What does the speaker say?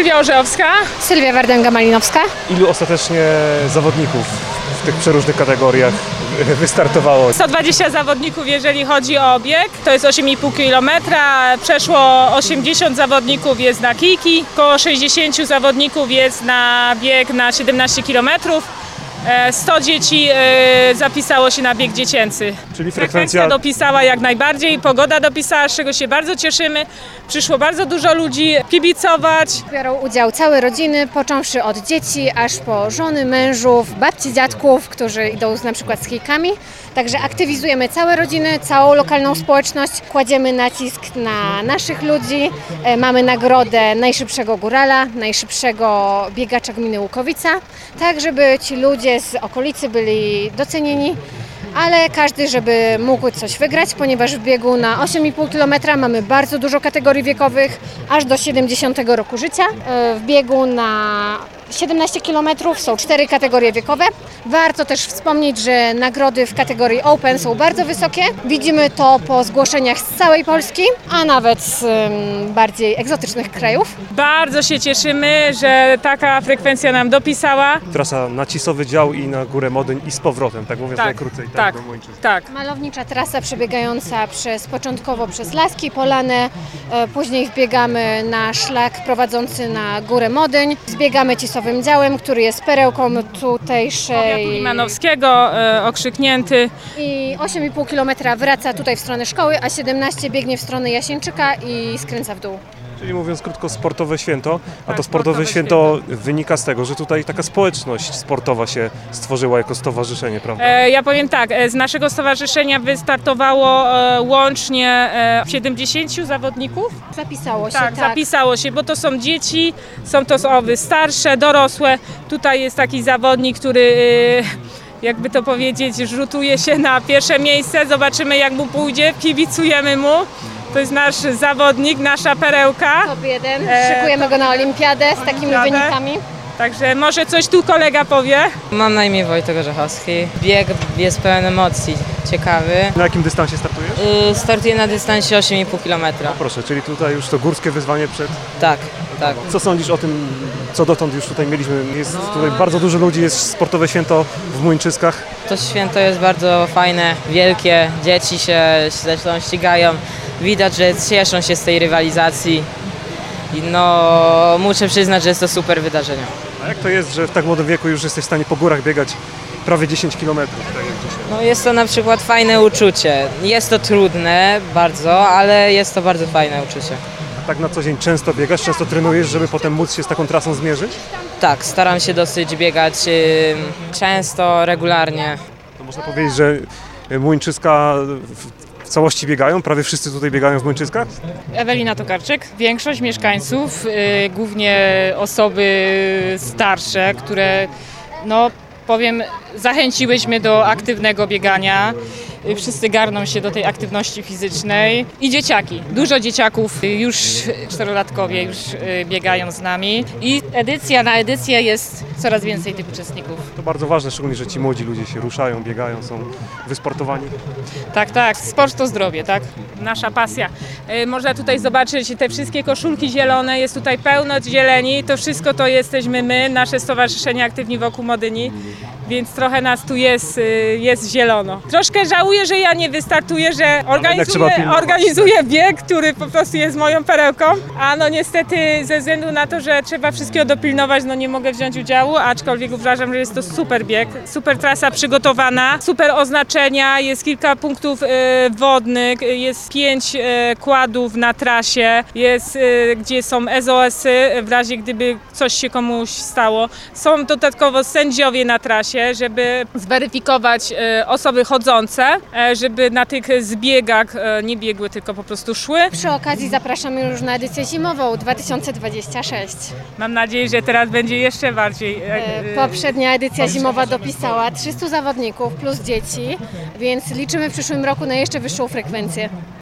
Sylwia Orzechowska. Sylwia Wardęga-Malinowska. Ilu ostatecznie zawodników w tych przeróżnych kategoriach wystartowało? 120 zawodników, jeżeli chodzi o bieg. To jest 8,5 km. Przeszło 80 zawodników jest na kijki. Około 60 zawodników jest na bieg na 17 km. 100 dzieci zapisało się na bieg dziecięcy. Czyli frekwencja dopisała jak najbardziej, pogoda dopisała, z czego się bardzo cieszymy. Przyszło bardzo dużo ludzi kibicować. Biorą udział całe rodziny, począwszy od dzieci, aż po żony, mężów, babci, dziadków, którzy idą na przykład z kijkami. Także aktywizujemy całe rodziny, całą lokalną społeczność, kładziemy nacisk na naszych ludzi. Mamy nagrodę najszybszego górala, najszybszego biegacza gminy Łukowica, tak żeby ci ludzie z okolicy byli docenieni, ale każdy, żeby mógł coś wygrać, ponieważ w biegu na 8,5 km mamy bardzo dużo kategorii wiekowych, aż do 70 roku życia. W biegu na 17 km są 4 kategorie wiekowe. Warto też wspomnieć, że nagrody w kategorii Open są bardzo wysokie. Widzimy to po zgłoszeniach z całej Polski, a nawet z bardziej egzotycznych krajów. Bardzo się cieszymy, że taka frekwencja nam dopisała. trasa na Cisowy Dział i na Górę Modyń i z powrotem, tak mówiąc najkrócej. Tak, do Młyńczyzny. tak. Malownicza trasa przebiegająca początkowo przez Laski, Polanę, później wbiegamy na szlak prowadzący na Górę Modyń, zbiegamy Cisowym Działem, który jest perełką tutejszej Limanowskiego, okrzyknięty. i 8,5 km wraca tutaj w stronę szkoły, a 17 biegnie w stronę Jasieńczyka i skręca w dół. Czyli mówiąc krótko, sportowe święto, a Tak, to sportowe święto wynika z tego, że tutaj taka społeczność sportowa się stworzyła jako stowarzyszenie, prawda? Ja powiem tak, z naszego stowarzyszenia wystartowało łącznie 70 zawodników. Zapisało się, Tak, zapisało się, bo to są dzieci, są to osoby starsze, dorosłe. Tutaj jest taki zawodnik, który jakby to powiedzieć, rzutuje się na pierwsze miejsce. Zobaczymy, jak mu pójdzie, kibicujemy mu. To jest nasz zawodnik, nasza perełka. Top 1. Szykujemy go na olimpiadę z takimi wynikami. Także może coś tu kolega powie. Mam na imię Wojtek Orzechowski. Bieg jest pełen emocji, ciekawy. Na jakim dystansie startujesz? Startuję na dystansie 8,5 km. Proszę, czyli tutaj już to górskie wyzwanie przed... Tak, tak. Co sądzisz o tym, co dotąd już tutaj mieliśmy? Jest tutaj bardzo dużo ludzi, jest sportowe święto w Młyńczyskach. To święto jest bardzo fajne, wielkie. Dzieci się zresztą ścigają. Widać, że cieszą się z tej rywalizacji. I no, muszę przyznać, że jest to super wydarzenie. A jak to jest, że w tak młodym wieku już jesteś w stanie po górach biegać prawie 10 km? Tak jak dzisiaj? No, jest to na przykład fajne uczucie. Jest to trudne bardzo, ale jest to bardzo fajne uczucie. A tak na co dzień często biegasz, często trenujesz, żeby potem móc się z taką trasą zmierzyć? Tak, staram się dosyć biegać często, regularnie. To można powiedzieć, że Młyńczyska w całości biegają? Prawie wszyscy tutaj biegają w Młyńczyskach? Ewelina Tokarczyk. Większość mieszkańców, głównie osoby starsze, które, no powiem, zachęciłyśmy do aktywnego biegania. Wszyscy garną się do tej aktywności fizycznej i dzieciaki. Dużo dzieciaków, już czterolatkowie już biegają z nami i edycja na edycję jest coraz więcej tych uczestników. To bardzo ważne, szczególnie, że ci młodzi ludzie się ruszają, biegają, są wysportowani. Tak, tak. Sport to zdrowie, tak? Nasza pasja. Można tutaj zobaczyć te wszystkie koszulki zielone, jest tutaj pełno zieleni. To wszystko to jesteśmy my, nasze Stowarzyszenie Aktywni Wokół Modyni, więc trochę nas tu jest zielono. Troszkę żałuję, że ja nie wystartuję, że organizuję bieg, który po prostu jest moją perełką, a no niestety ze względu na to, że trzeba wszystkiego dopilnować, no nie mogę wziąć udziału, aczkolwiek uważam, że jest to super bieg, super trasa przygotowana, super oznaczenia, jest kilka punktów wodnych, jest 5 kładów na trasie, jest gdzie są SOS-y w razie gdyby coś się komuś stało. Są dodatkowo sędziowie na trasie, żeby zweryfikować osoby chodzące, żeby na tych zbiegach nie biegły, tylko po prostu szły. Przy okazji zapraszamy już na edycję zimową 2026. Mam nadzieję, że teraz będzie jeszcze bardziej. Poprzednia edycja zimowa dopisała 300 zawodników plus dzieci, więc liczymy w przyszłym roku na jeszcze wyższą frekwencję.